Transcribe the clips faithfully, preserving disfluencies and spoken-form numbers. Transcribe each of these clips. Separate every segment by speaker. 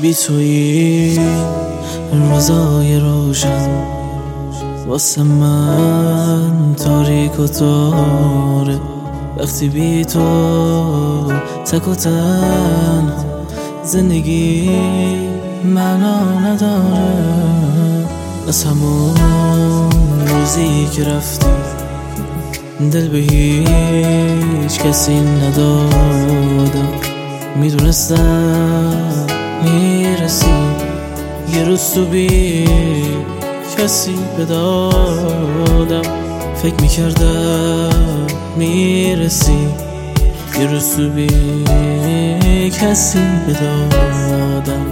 Speaker 1: بی توی روزای روشن واسه من تاریک و تاره، وقتی بی تو تک و تنها زندگی معنا نداره. از همون روزی که رفتی دل به هیچ کسی ندادم، میدونستم میرسی یه روز تو بی کسی بدادم، فکر میکردم میرسی یه روز تو بی کسی بدادم.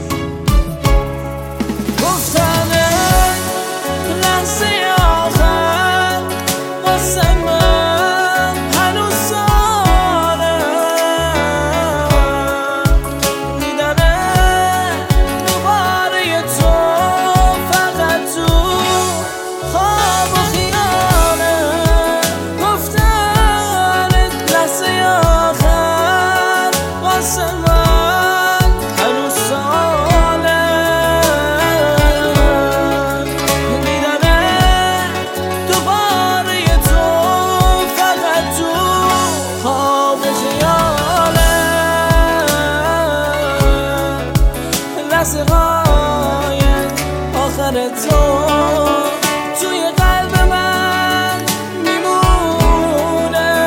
Speaker 2: لحظه‌های آخر تو توی قلب من میمونه،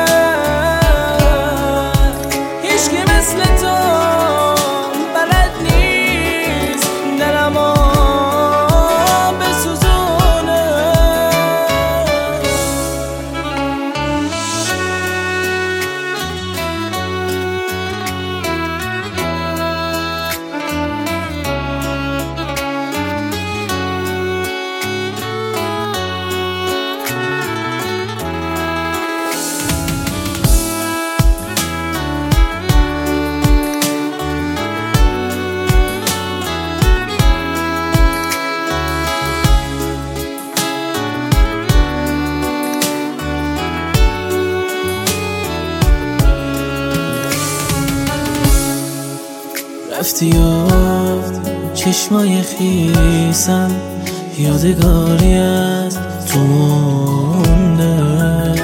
Speaker 2: هیچکی مثل تو بلد نیست دلمو بسوزونه.
Speaker 1: رفتی و چشمای خیسم یادگاری از تو مونده،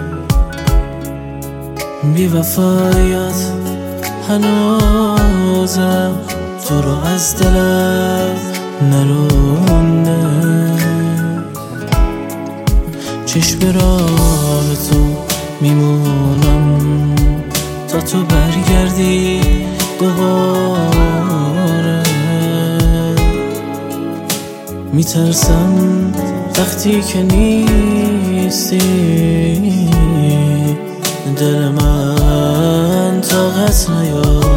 Speaker 1: بی وفایات هنوزم تو رو از دلم نرونده، چشم راه تو میمونم تا تو برگردی دوباره. میترسم وقتی که نیستی دل من طاقت نیاره.